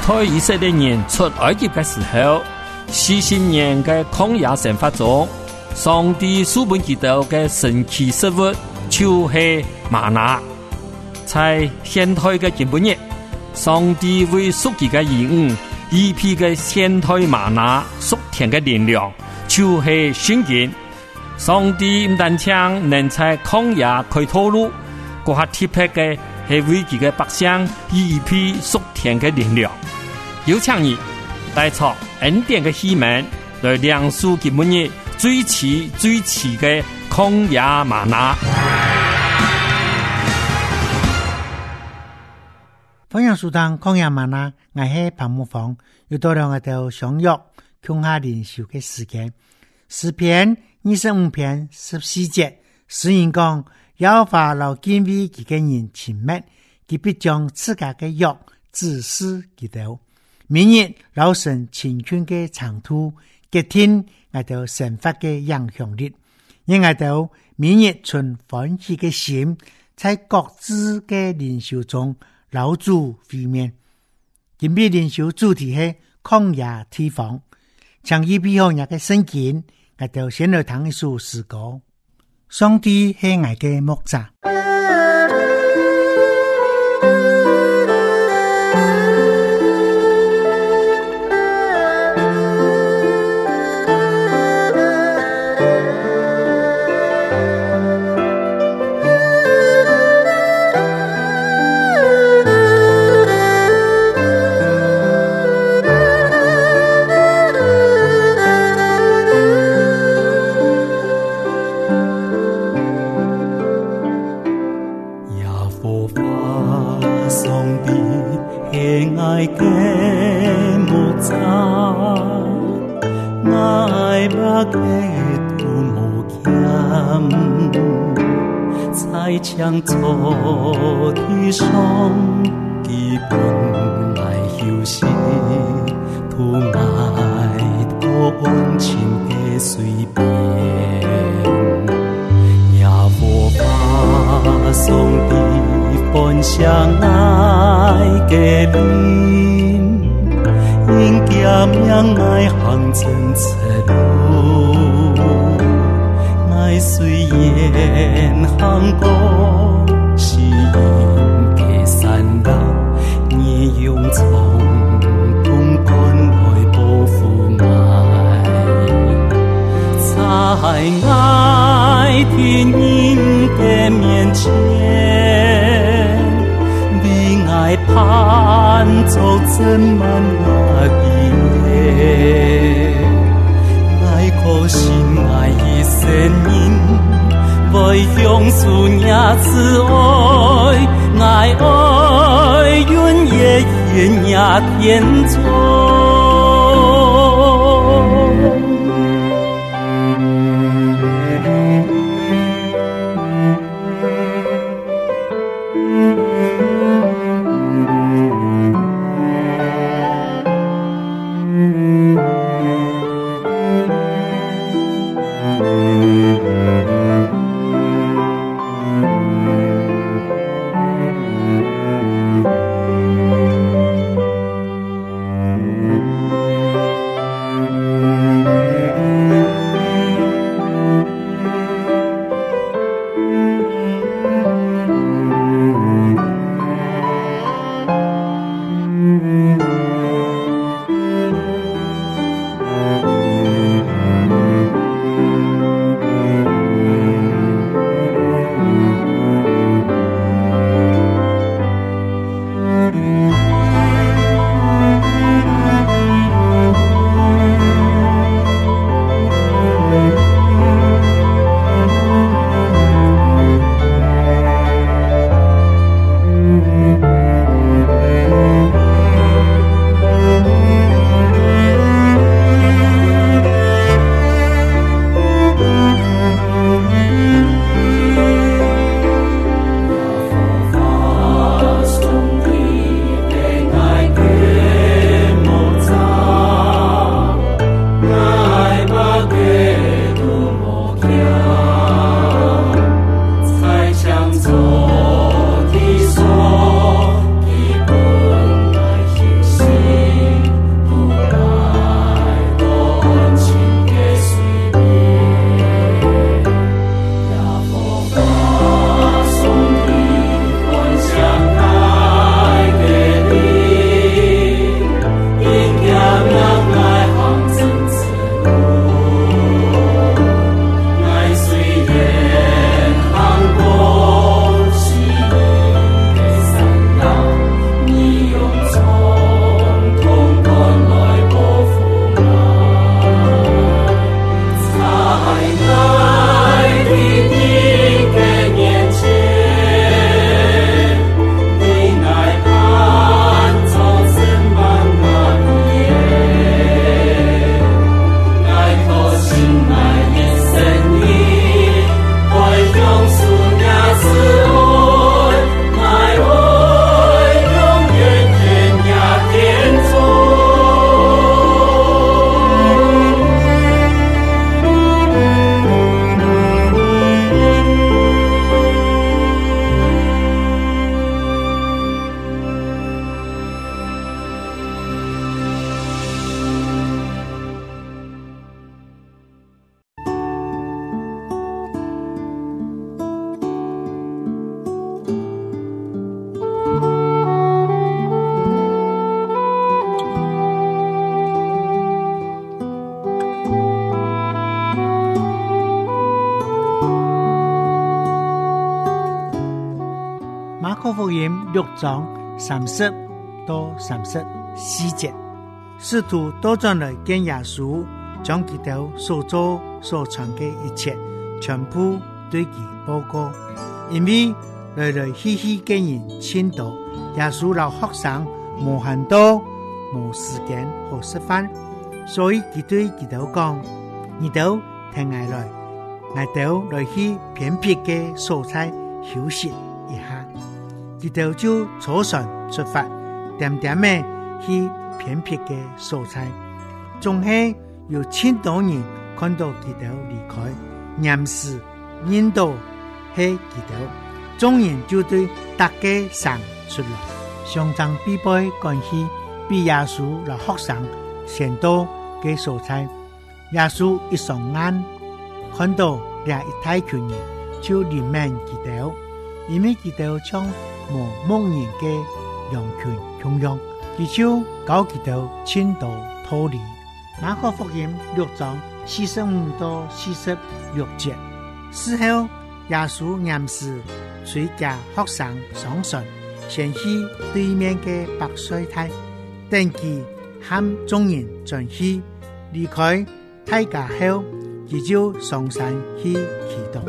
代以色列人出埃及的时候，40年的曠野生活中，上帝赐给他們的神奇食物就是嗎哪。在現代的今日，上帝為屬佢嘅兒女預備嘅現代嗎哪屬天嘅力量，就是聖經。上帝唔單止能在曠野開道路，嗰下特別嘅係為佢嘅百姓預備屬天嘅力量。有請你帶着恩典嘅希望來領受今日最奇嘅曠野嗎哪。 歡迎收聽曠野嗎哪，我係彭木芳，又到了我哋相約共下靈修嘅時間。詩篇25篇14節，詩人講耶和華老敬畏佢嘅人親密，佢必將自家嘅約指示佢哋。明日老神青春嘅長途，決定我哋生活嘅影響力，因我哋明日存歡喜嘅心，在各自嘅靈修中老主會面。今日靈修主題係曠野地方，將預備好我嘅聖經，我哋先來聽一首詩歌。上帝係我嘅牧者。 將錯的傷基本愛休息，圖愛多溫情的隨便，耶和華上帝分享愛嘅靈，因cam讓愛行真切路，愛雖然行過是因嘅山路，你用從公幹來保護愛，在愛天人嘅面前，為愛盼做真滿我的愛可心愛一生因為向主也慈愛，愛願也願也天作。 可福音6章30到34节，使徒都转来见耶稣，将基督所做所传的一切全部对其报告，因为来来去去的人千多，耶稣老學生無很多，無時間和食飯，所以佢對基督講：你都聽我來，我都來去偏僻嘅所在休息一下。基督就坐船出發，點點嘅去偏僻嘅所在，總係有千多人看到基督離開，驗視認到係基督，眾人就對大家上出來，上將必備關係比耶穌和學生先到嘅所在。耶穌一雙眼看到這一大群人，就憐憫基督，因為基督將無牧人嘅羊群供養，佢就教基督遷到脫離。馬可福音6章45到46節，事後耶穌驗視隨家學生上船，先去對面嘅白水灘，等佢和眾人進去離開大家後，佢就上山去祈禱。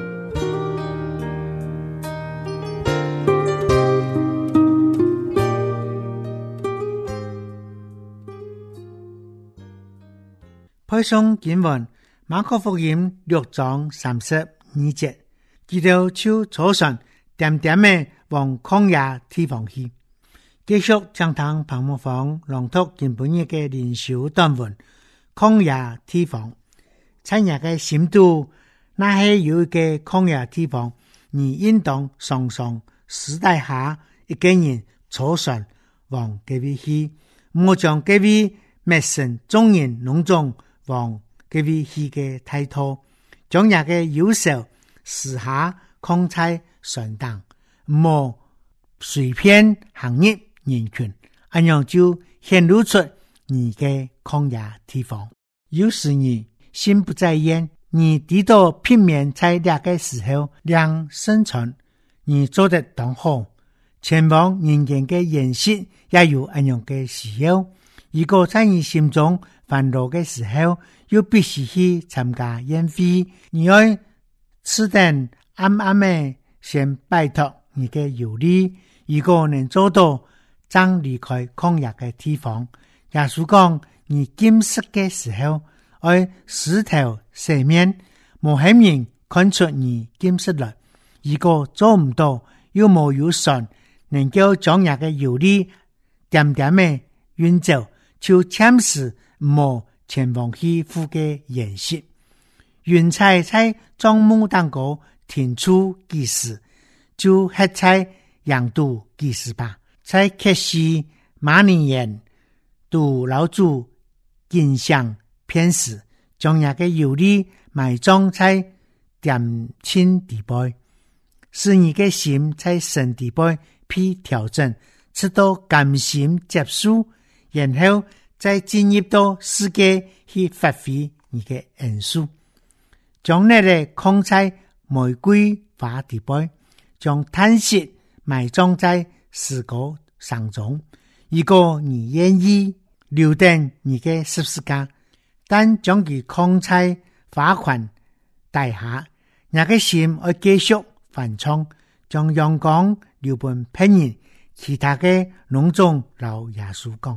配上經文馬可福音6章32節，基督就坐船點點的往曠野地方去。繼續將堂彭木房朗讀今本日嘅靈修短文。曠野地方，參野嘅深度，那係有一個曠野地方，你應當上時代下一個人坐船往嗰邊去，唔將嗰邊滅神眾人農種往嗰邊去嘅態度，將野嘅優秀時下抗在船當，唔隨便行入人群，咁樣就顯露出你嘅曠野地方。有時你心不在焉，你抵到片面在那個時候讓生存，你做得當好，前往人間嘅現實也有咁樣嘅時候。如果在你心中煩惱嘅時候，又必須去參加宴會，你要此等暗暗的先拜託你嘅有利。如果能做到將離開曠野嘅地方，耶穌講你禁食嘅時候，愛石頭洗面，無限人看出你禁食來。如果做唔到，又冇有神能夠將那個有利點點的運走，就暫時冇前往去付嘅現實。雲彩在帳幕當中停出幾時，就黑在陽度幾時吧。在揭示馬尼人杜老主印象偏時，將那個有利埋葬在點清地背，使你嘅心在神地背被調整，直到甘心接受，然後再進入到世界去發揮你嘅恩賜。將那個空在玫瑰花地背，將嘆息埋葬在死果上中。如果你願意留定你嘅十字架，但將其空在花環帶下，那個心要繼續繁昌，將陽光留俾別人，其他嘅農種老耶穌講。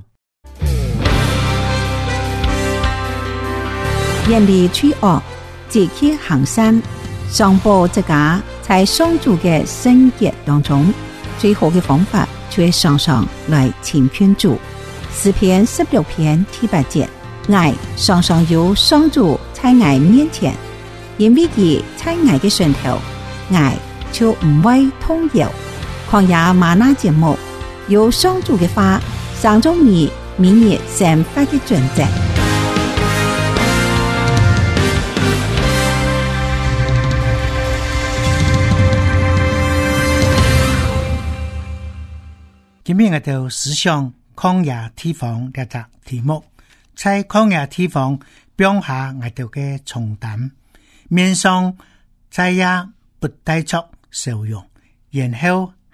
遠離罪惡，積極行善，上報這家在上主嘅聖潔當中，最好嘅方法就係常常來親近主。詩篇16篇第8節，愛常常有上主在愛面前，因為佢在愛嘅上頭，愛就唔會動搖。曠野嗎哪節目有上主嘅話，上中你明日先發嘅準則。 今日我哋思想曠野地方這個題目，在曠野地方放下我哋嘅重擔，面上再也不帶出笑容，然後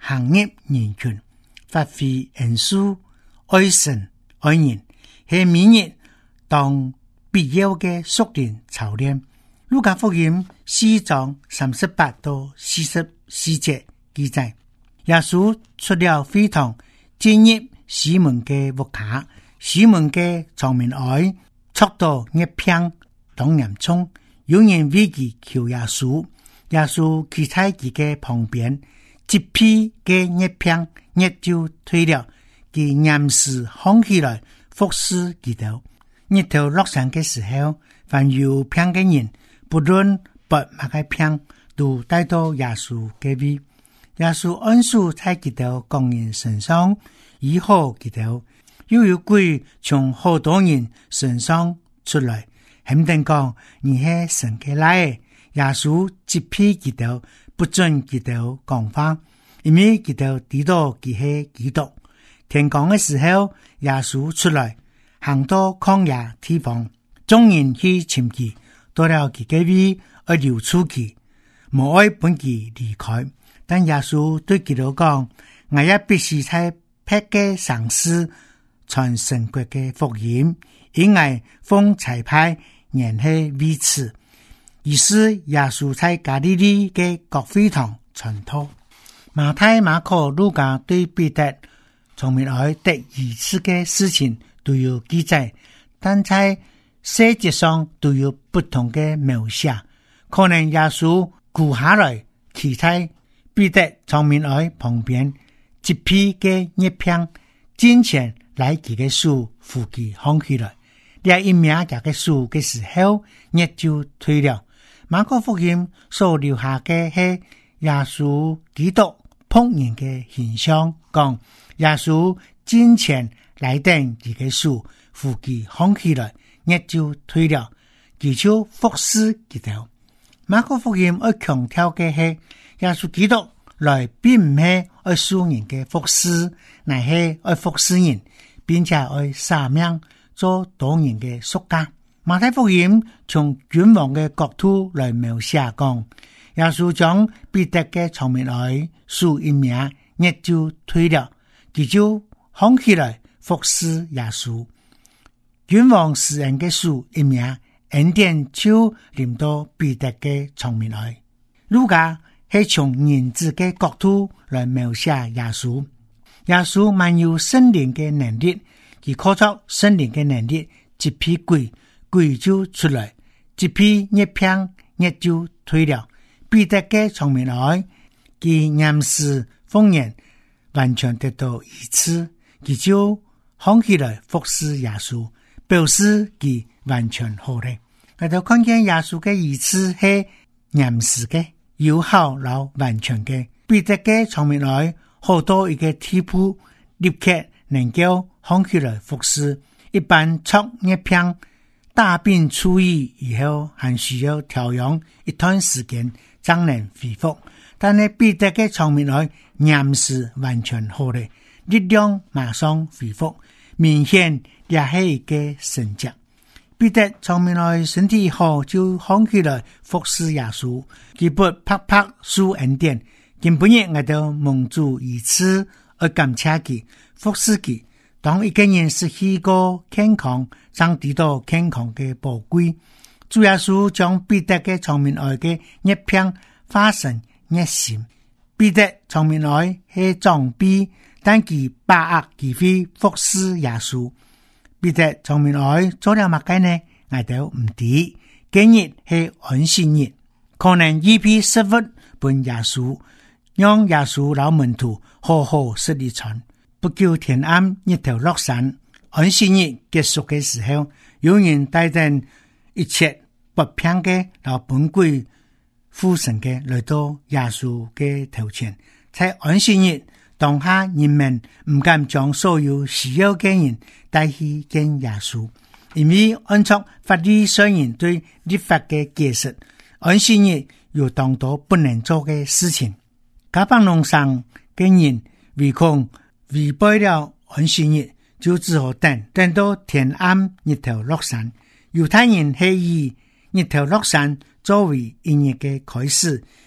行業人群，發揮恩賜，愛神愛人，係每日當必要嘅屬靈操練。路加福音4章38到44節記載，耶穌出了會堂，進入西門嘅屋下，西門嘅長門外捉到一片當鹽蔥，有人為佢求耶穌，耶穌企在佢嘅旁邊，一批嘅一片熱就退了，佢嚴時扛起來服侍佢哋。日頭落山嘅時候，凡有病嘅人，不論拔乜嘅病，都帶到耶穌嘅位。耶穌按手在佢哋工人身上，醫好佢哋。又有鬼從好多人身上出來，肯定講你係神嘅來的。耶穌責備佢哋，不准佢哋講話，因為佢哋知道佢係基督。天光嘅時候，耶穌出來，行到曠野地方，眾人去尋佢，到了佢嘅位，而留出佢，無愛本佢離開。但耶穌對佢哋講：我也必須在別嘅城市傳神國嘅福音，因為奉差派人係為此。於是耶穌在加利利嘅各會堂傳道。馬太、馬可、路加對彼得從面來得醫治嘅事情都有記載，但在細節上都有不同嘅描寫。可能耶穌顧下來，企在彼得從面來旁邊，一批嘅一片金錢來佢嘅樹扶佢扛起來，這一名嘅樹嘅時候，熱就退了。馬可福音所留下嘅係耶穌基督僕人嘅形象，講耶穌金錢來等佢嘅樹扶佢扛起來，熱就退了，佢就服侍佢哋。馬可福音要強調嘅係耶穌基督來並唔係愛受人嘅服侍，乃係愛服侍人，並且愛捨命做多人嘅贖價。馬太福音從君王嘅角度來描寫講，耶穌將彼得嘅長命來樹一名，熱就退了，佢就扛起來服侍耶穌。君王使人嘅樹一名，恩典就臨到彼得嘅長命來。路加係從人子嘅角度來描寫耶穌。耶穌滿有聖靈嘅能力，佢靠着聖靈嘅能力，一批鬼就出來，一批一片熱就退了。彼得嘅長命來，佢嚴師奉言，完全得到醫治，佢就扛起來服侍耶穌，表示佢完全好了。我哋看見耶穌嘅醫治係嚴師嘅，有效老完全嘅。彼得嘅長命來，好多一個地步，立刻能夠扛起來服侍。一般出一片大病初愈以後，還需要調養一段時間，才能恢復。但係彼得嘅長命來，嚴師完全好了，力量馬上恢復，明顯也係一個神蹟。彼得長命來身體好，就扛起來服侍耶穌，佢不拍受恩典，根本日我都蒙主醫治而感謝佢服侍佢。當一個人失去個健康，將得到健康嘅寶貴。主耶穌將彼得嘅長命來嘅一片化成一心。彼得長命來係裝備，但佢把握機會服侍耶穌。彼得長命來做了乜嘅呢？我都唔知。今日係安息日，可能一批食物本耶穌，讓耶穌老門徒好好食一餐。不久天暗，日頭落山，安息日結束嘅時候，有人帶定一切不平嘅老本鬼附身嘅來到耶穌嘅頭前。在安息日當下，人們唔敢將所有需要嘅人帶去見耶穌，因為按照法利賽人對律法嘅解釋，安息日有當多不能做嘅事情。加邦農上嘅人為恐違背了安息日，就只好等到天暗，日頭落山。猶太人係以日頭落山作為一日嘅開始，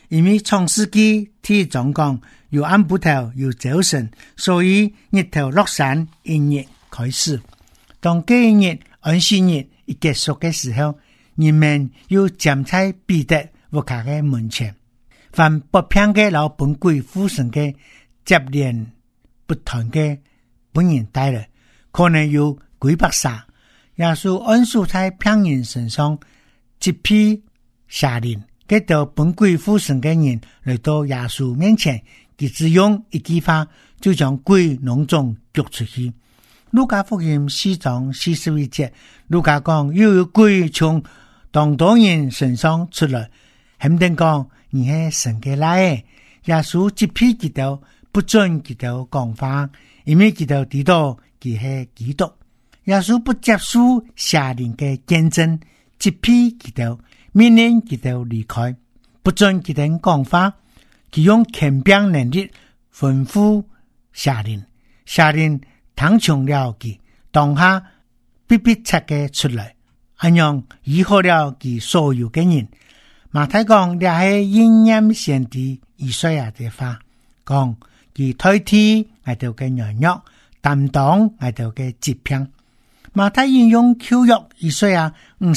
因为創世紀天總講由暗布頭由早晨，所以日頭落山一日開始。當這一日安息日一結束嘅時候，人們要站在彼得屋企嘅門前，凡不偏嘅老本鬼附身嘅接連不斷嘅本人帶來，可能有幾百殺。耶穌安數在偏人身上，一批下令。給到本鬼附身嘅人來到耶穌面前，佢只用一句話就將鬼囊中捉出去。路加福音4章41節，路加講又有鬼從當多人身上出來，肯定講你係神嘅來。耶穌一批佢到不准佢到講話，因為佢到知道佢係基督。耶穌不接受下令嘅見證，一批佢到命令佢哋離開，不准佢哋講話，佢用權柄能力吩咐下令，下令聽從了佢，當下必拆嘅出來，咁樣醫好了佢所有嘅人。馬太講這係應驗先知以賽亞嘅話，講佢代替我哋嘅軟弱，擔當我哋嘅疾病。馬太引用舊約以賽亞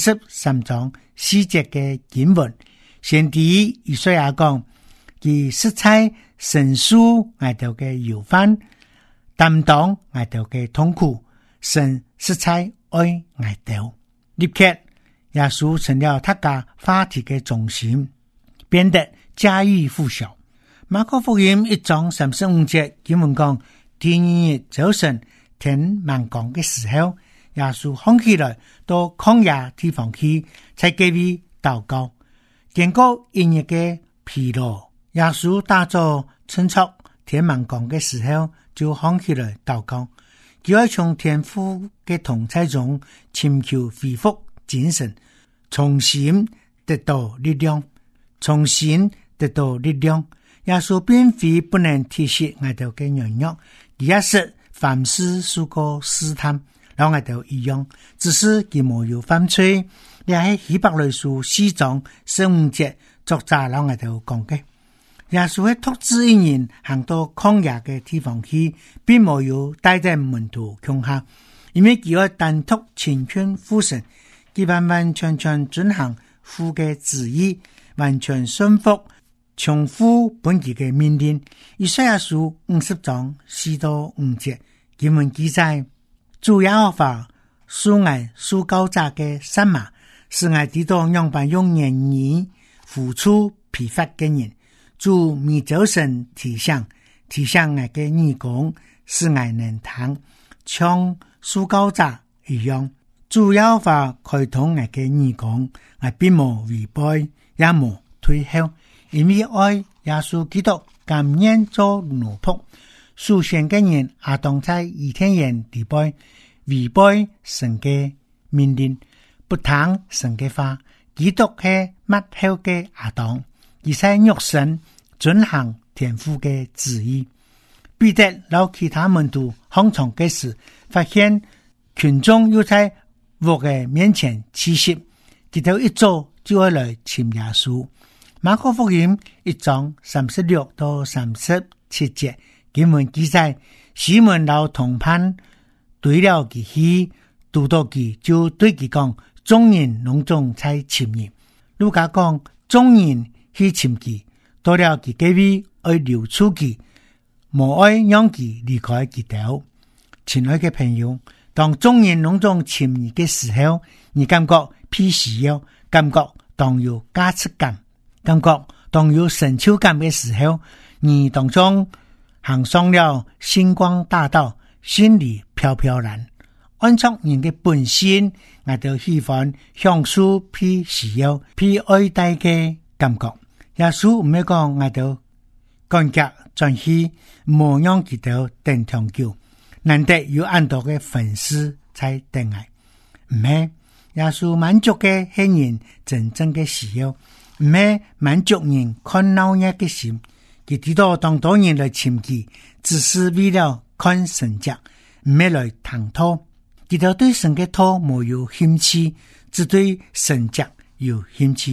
53章4節嘅經文，先知以賽亞講，佢實在承受我哋嘅憂患，擔當我哋嘅痛苦，神實在愛我哋。立刻耶穌成了他家話題嘅中心，變得家喻戶曉。馬可福音1章35節經文講，第二日早晨天晚光嘅時候，耶穌放起來到曠野地方去，在嗰邊禱告。經過一日嘅疲勞，耶穌打咗趁著天晚光嘅時候，就放起來禱告。佢要從天父嘅同在中尋求恢復精神，重新得到力量，重新得到力量。耶穌並非不能體恤我哋嘅軟弱，佢也是凡事受過試探，讓我哋一樣，只是佢冇有犯罪。也係希伯來書4章15節作者讓我哋講嘅。耶穌係獨自一人行到曠野嘅地方去，並冇有帶在門徒腳下，因為佢要單獨成全父神，佢完完全全遵行父嘅旨意，完全順服從父本己嘅命令。以賽亞書50章4到5節經文記載，主耶和華屬愛屬高炸嘅山馬，是愛知道樣板用言語付出疲乏嘅人。主未早晨提醒愛嘅義工，是愛能聽，像屬高炸一樣。主耶和華開通愛嘅義工，愛並無違背，也無退後，因為愛耶穌基督甘願做奴僕。屬神嘅人亞當在伊甸園地背違背神嘅命令，不聽神嘅話。基督係末後嘅亞當，而在肉身遵行天父嘅旨意。彼得老其他門徒放長嘅時，發現群眾又在我嘅面前吃食，佢哋一早就會來尋耶穌。馬可福音1章36到37節經文記載，西門老同伴對了佢去，讀到佢就對佢講，眾人攏總在尋你。路加講，眾人去尋佢，到了佢嗰邊愛留出佢，無愛讓佢離開佢哋。親愛嘅朋友，當眾人攏總尋你嘅時候，你感覺必須要，感覺當有價值感，感覺當有成就感嘅時候，你當中行上了星光大道，心裡飄飄然。按照人嘅本性，我就喜歡享受被需要、被愛戴嘅感覺。耶穌唔係講我就感覺轉去，冇讓佢哋等長久，難得有很多嘅粉絲才等愛。唔係，耶穌滿足嘅係人真正嘅需要，唔係滿足人看鬧熱嘅心。佢知道當多人來尋佢，只是為了看神跡，唔係來談討。佢哋對神嘅討冇有興趣，只對神跡有興趣。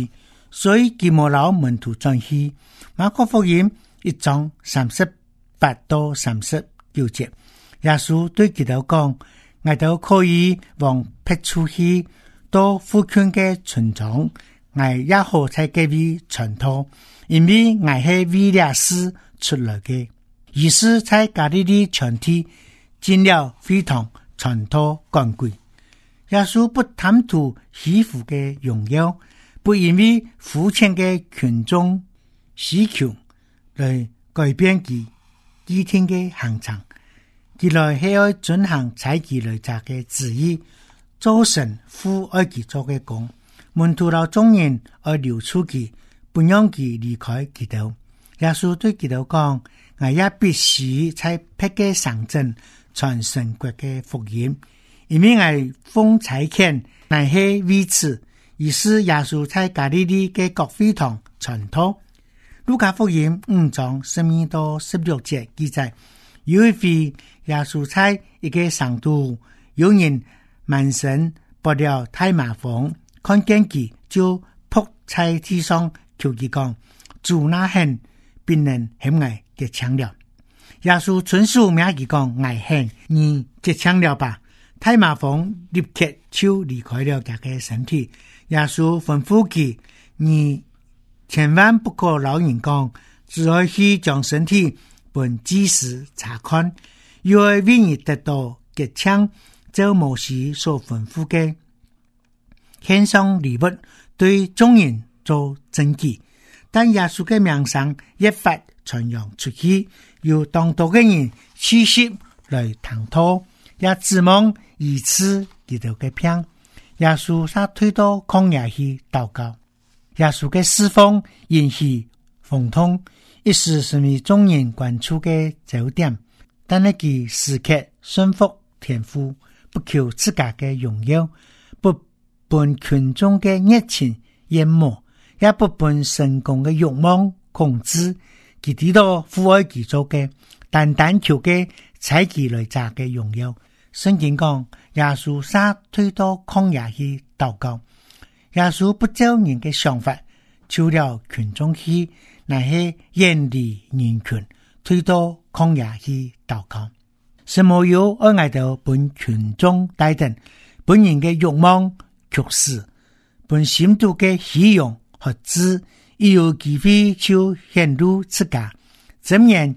所以佢冇留門徒轉去。馬可福音1章38到39節，耶穌對佢哋講：我哋可以往別處去，到附近嘅村莊，我也好在嗰邊傳道，因為我係為了事出來嘅。於是在加利利全地進了會堂，傳道趕鬼。耶穌不貪圖虛浮嘅榮耀，不因為膚淺嘅群眾需求來改變佢基天嘅行程，佢來係要遵行採佢來責嘅旨意，做神父愛佢做嘅工。門徒老眾人愛留出佢，不讓佢離開佢哋。耶穌對佢哋講：我也必須在別嘅城鎮傳神國嘅福音，因為我奉差遣乃係為此。於是耶穌在加利利嘅各會堂傳道。路加福音5章12到16節記載，有一回耶穌在一個省都，有人滿身拔了大麻風，看見佢就撲在地上求佢講：主那恨病人險危結槍了。耶穌遵數命佢講：危恨你結槍了吧。大麻風立刻就離開了佢嘅身體。耶穌吩咐佢：你千萬不可老人講，只要去將身體本祭司查看，又會為你得到結槍，照摩西所吩咐嘅，獻上禮物對眾人做證據。但耶穌嘅名聲一發傳揚出去，有當多嘅人虛實來談討，也指望以此佢哋嘅病。耶穌他推到曠野去禱告，耶穌嘅侍奉引起風通，一時成為眾人關注嘅焦點。但係佢時刻順服天父，不求自家嘅榮耀，不被群眾嘅熱情淹沒，也不被成功嘅慾望控制。佢知道父愛佢做嘅，單單求嘅採佢來責嘅榮耀。聖經講，耶穌撒推到曠野去禱告。耶穌不照人嘅想法，求了群眾去，乃係遠離人群，推到曠野去禱告。什麼有愛愛到本群眾帶動本人嘅慾望驅使，本深度嘅虛榮和知，亦有機會就顯露自家。箴言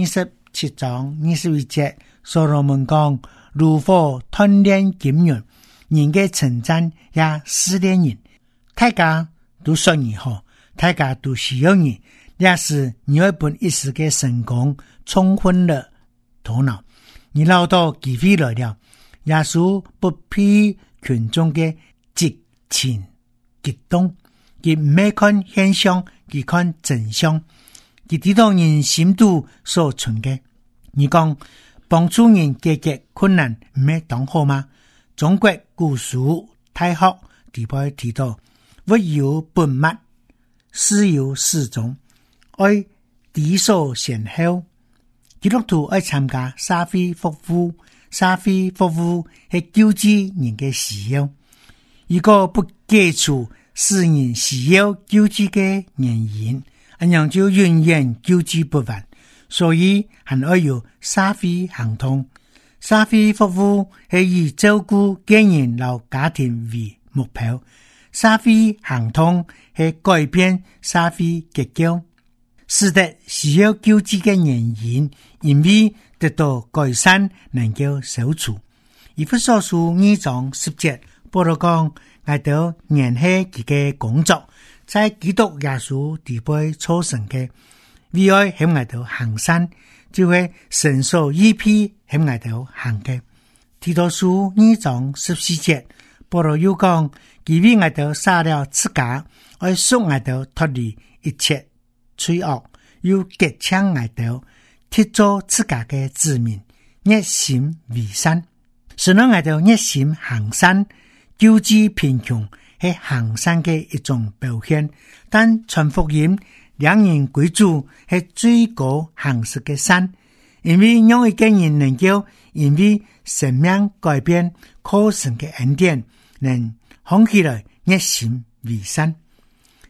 27章21節，所羅門講：如火鍛煉金玉，人嘅稱讚也試煉人。大家都說你好，大家都需要你，也是你會本一時嘅成功沖昏了頭腦。你撈到機會來了，耶穌不批群眾嘅激情激動，佢唔係看現象，佢看真相，佢知道人心度所存嘅。你講幫助人解決困難唔係當好嗎？中國古書大學地位提到，物有本末，事有始終，愛地所先後。基督徒愛參加社會服務，社會服務係救濟人嘅需要。如果不解除使人需要救濟嘅原因，咁樣就永遠救濟不完。所以還要有社會行動。社會服務係以照顧家人和家庭為目標。社會行動係改變社會結構，使得需要救濟嘅原因，因為得到改善，能夠消除。以弗所書2章10節，保羅講：我哋聯繫佢嘅工作，在基督耶穌地位操成嘅。為愛喺我哋行善，就會神所依批喺我哋行嘅。提多書2章14節，保羅又講：佢為我哋殺了自家，愛贖我哋脫離一切罪惡，又結搶我哋，貼做自家嘅子民，熱心為善。使我哋熱心行善，救濟貧窮係行善嘅一種表現，但傳福音兩人歸主係最高行事嘅善，因為讓一個人能夠因為生命改變，靠神嘅恩典，能行起來熱心為善。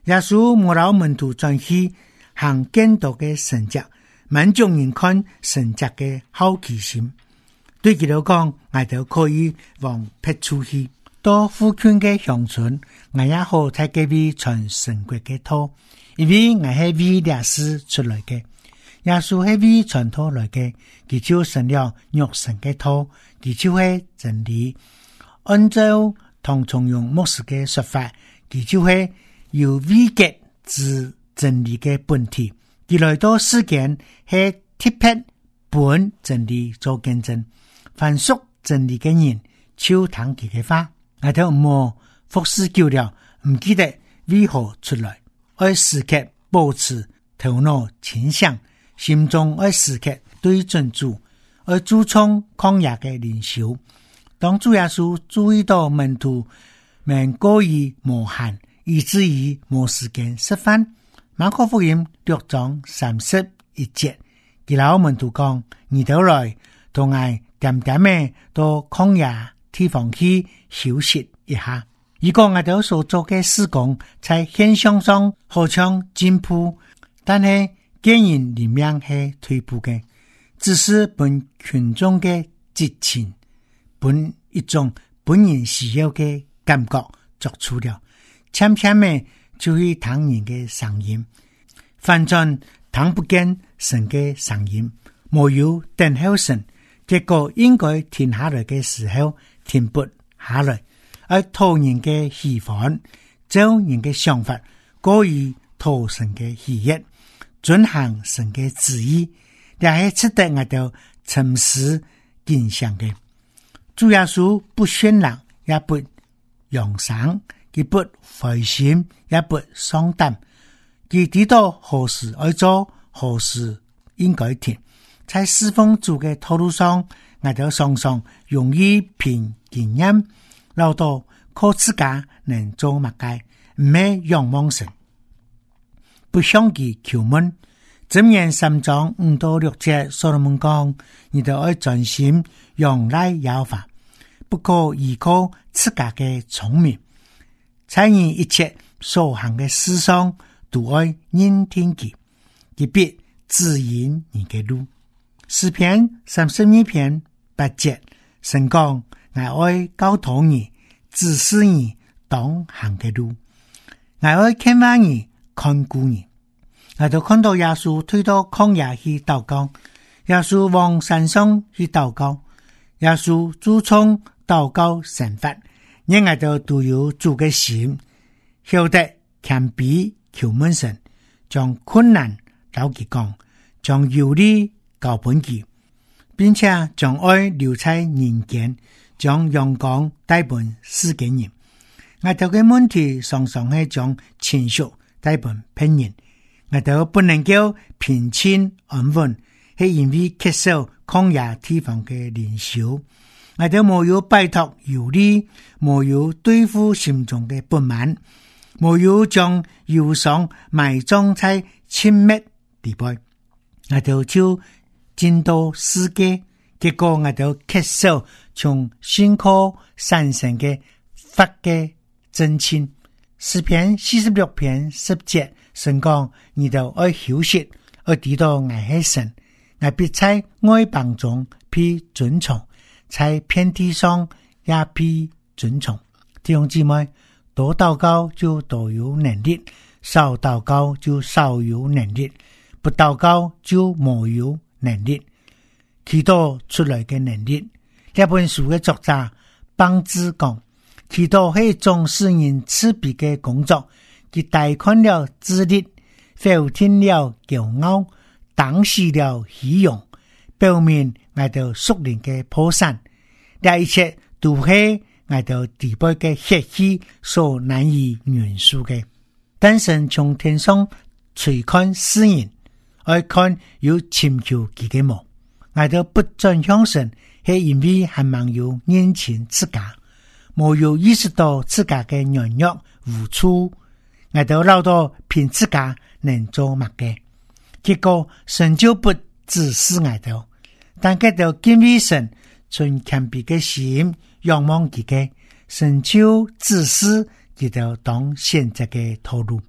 耶穌冇老門徒轉去行見道嘅神蹟，滿眾人看神蹟嘅好奇心，對佢哋講，我哋可以往別處去，到附近嘅鄉村，我也好睇佢哋傳神國嘅道，因為我係為歷史出來嘅。耶穌係為傳道來嘅，佢就成了肉身嘅道，佢就係真理。按照唐崇榮牧師嘅說法，佢就係有威格之真理嘅本體，佢來到世間係特別本真理做見證，凡屬真理嘅人，就聽佢嘅話。我哋唔好服侍久了，唔記得為何出來，要時刻保持頭腦清醒，心中要時刻對準主，要注重曠野嘅靈修。當主耶穌注意到門徒們過於無限，以至於冇時間吃飯，馬可福音6章31節，佢老門徒講：你哋來同我點點嘅到曠野地方去休息一下。如果我哋所做嘅事工在現象上好像進步，但係見人裏面係退步嘅，只是本群眾嘅激情，本一種本人需要嘅感覺作出了，淺淺嘅就會聽人嘅聲音，反正聽不見神嘅聲音，沒有等候神，結果應該停下來嘅時候停不下來，而討人嘅喜歡，照人嘅想法，過於討神嘅喜悅，遵行神嘅旨意，也係值得我哋沉思欣賞嘅。主耶穌不喧嚷，也不揚聲，佢不灰心，也不喪膽，佢知道何時愛做，何時應該停。在侍奉主嘅道路上，我哋常常容易憑經驗，老到靠自家能做乜嘅，唔係仰望神，不向佢求問。箴言3章5到6節，所羅門講：你哋要專心仰賴耶和華，不可依靠自家嘅聰明，在你一切所行嘅事上都要認聽佢，佢必指引你嘅路。詩篇32篇8節，神講：我要教導你，指示你當行嘅路，我要勸化你，看顧你。我就看到耶穌推到曠野去禱告，耶穌往山上去禱告，耶穌注重禱告神法，因我就都有主嘅心，曉得謙卑求問神，將困難交給講，將有利交本佢，並且將愛留在人間，將陽光帶本世間人。我哋嘅問題常常係將情緒帶本別人。我哋不能夠平靜安穩，係因為缺少曠野地方嘅靈修。我哋冇有擺脫憂慮，冇有對付心中嘅不滿，冇有將憂傷埋葬在沉默地背。我哋就進到世界，結果我哋缺少從信靠神聖嘅法嘅真情。詩篇46篇10節。神講：你就愛休息，愛知道我係神，我必在外邦中必尊崇，在遍地上也必尊崇。弟兄姊妹，多禱告就多有能力，少禱告就少有能力，不禱告就沒有能力。祈禱出來嘅能力，這本書嘅作者邦子講，祈禱係一種使人自卑嘅工作。佢大看了自力，否定了驕傲，擋死了虛榮，表面我哋屬靈嘅破產，這一切都係我哋地背嘅血氣所難以原數嘅。但神從天上垂看世人，愛看有尋求佢嘅夢，我哋不准向神，係因為還望有認清自家，冇有意識到自家嘅軟弱無處。我哋老到憑自家能做乜嘅，結果神就不指示我哋，但佢哋敬畏神，存謙卑嘅心，仰望佢嘅，神就指示佢哋當選擇嘅道路。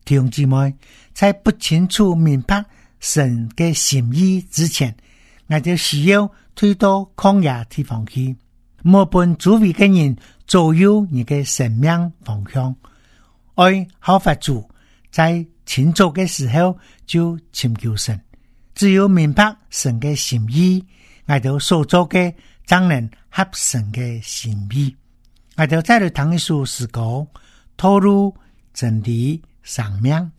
弟兄姊妹，在不清楚明白神嘅心意之前，我就需要推到曠野地方去，莫本周圍嘅人左右你嘅生命方向。愛效法主，在清早嘅時候就尋求神，只有明白神嘅心意，我就所做嘅才能合神嘅心意。我就再嚟聽一首詩歌，透露真理生命。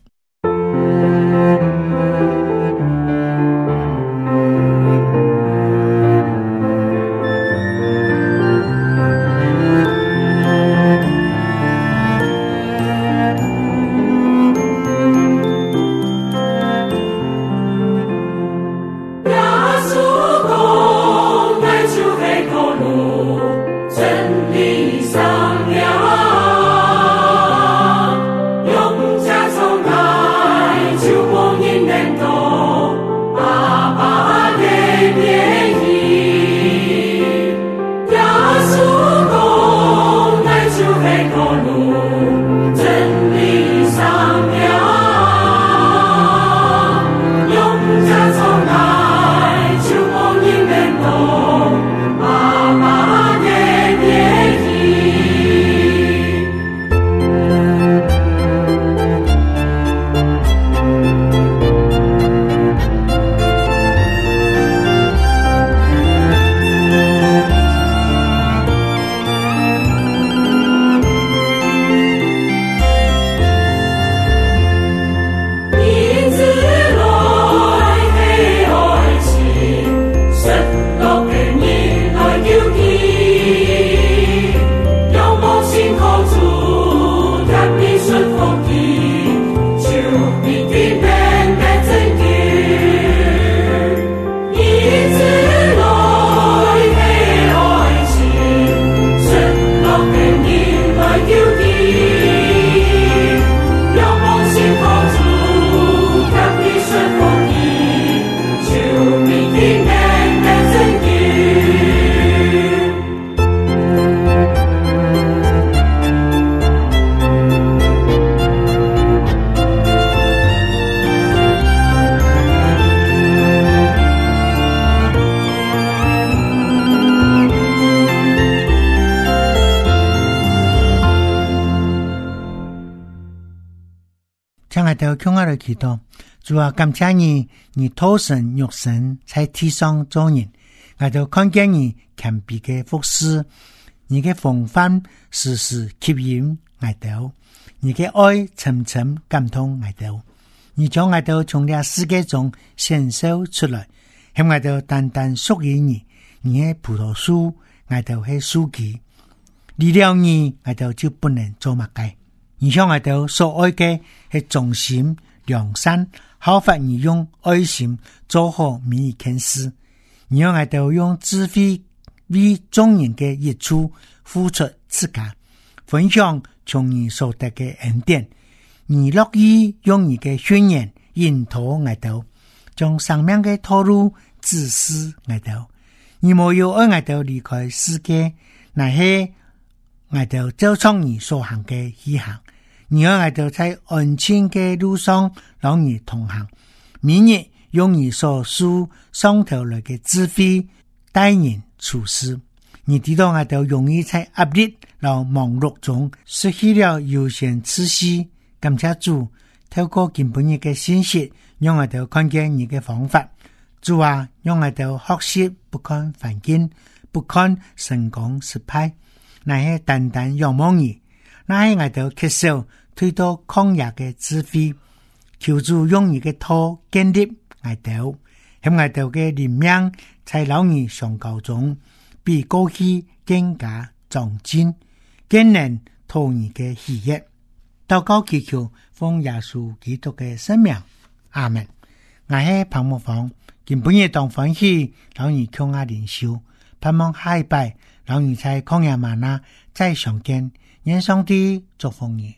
就向我哋祈禱，主啊，感謝你托神肉身在地上做人，我就看見你謙卑嘅服侍，你嘅風範時時吸引我哋，你嘅愛深深感動我哋，你將我哋從呢個世界中選秀出來，向我哋單單屬於你，你係葡萄樹，我哋係樹枝，離了你，我哋就不能做乜嘅。你向我哋所愛嘅係忠心良善，效法你用愛心做好每一件事。你讓我哋用智慧為眾人嘅益處付出自家，分享從你所得嘅恩典。你樂意用你嘅宣言引導我哋，將生命嘅投入指示我哋。你冇要愛我哋離開世界，那係我哋照從你所行嘅去行。你讓我哋在安全嘅路上讓你同行，每日用你所書上頭來嘅智慧待人處事。你知道我哋容易在壓力和忙碌中失去了優先次序。感謝主，透過今本日嘅信息，讓我哋看見你嘅方法。主啊，讓我哋學習不看環境，不看成功失敗，乃係單單仰望你。那係我哋缺少推到曠野嘅智慧，求主用你嘅土建立我哋，喺我哋嘅靈命在老年上高中，比過去更加壯進，更能討你嘅喜悅。禱告祈求，奉耶穌基督嘅聖名，阿門。我係彭木芳，今本日當歡喜，老年強壓靈修，盼望下一拜，老年在曠野嗎哪再相見。願上帝祝福你。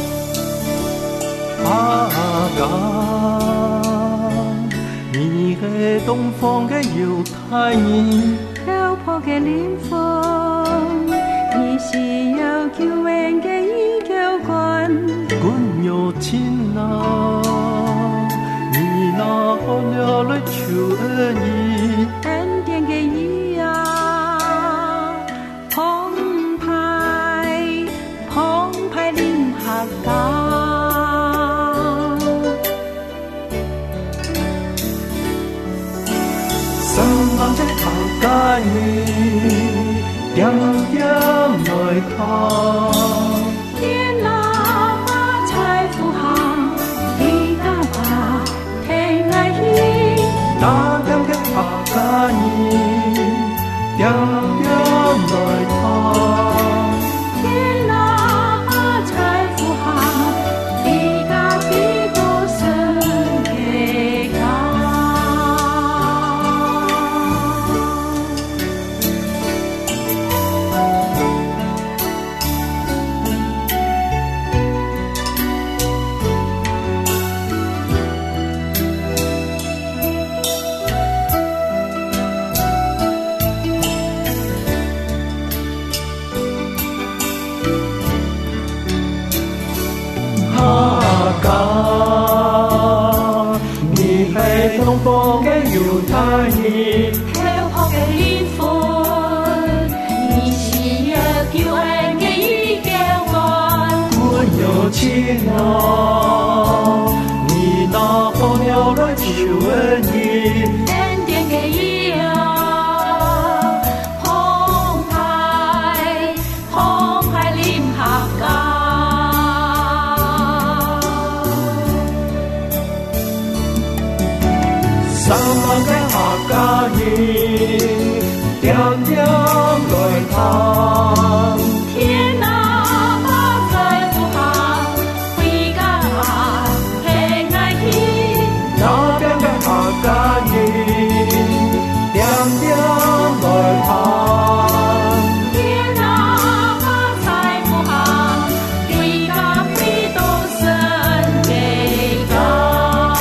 阿爸，你东方的犹太人， 漂泊的靈魂，你是有救恩的依靠關。 阮有親啊，你那好了來求恩義， 恩典的義啊，澎湃臨下港。 三萬的客家人，點點來看。 天哪，發財富行，地家吧，聽愛意。 那點的客家人，點點來看。 天哪，發財富行，地家必多生嘅家。 東方嘅猶太人， 漂泊嘅靈魂，你是有救恩嘅依靠關。 阮有親啊，你那好了來求恩義， 恩典嘅義啊，澎湃臨下港。 三萬嘅客家人，點點來看。 天哪，發財富行，回家聽愛意。 那邊嘅客家人，點點來看。 天哪，發財富行，回家必多生嘅家。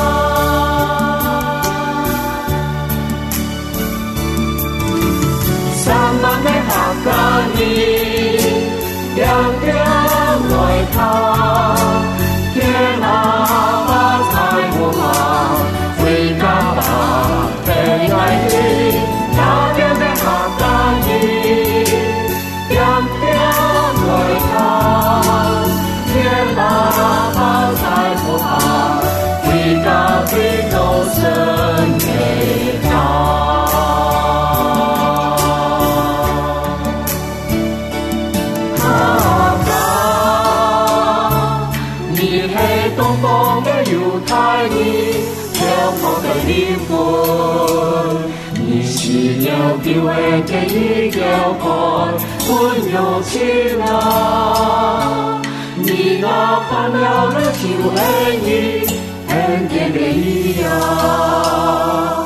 三萬嘅客家人，點點來看。天哪，發財富行，回家吧，聽愛意。那邊嘅客家人，點點來看。天哪，發財富行，回家必多生嘅家。東方嘅猶太人，漂泊嘅靈魂，你是有救恩嘅依靠關。阮有親啊，你那盼了來求恩義，恩典嘅義啊。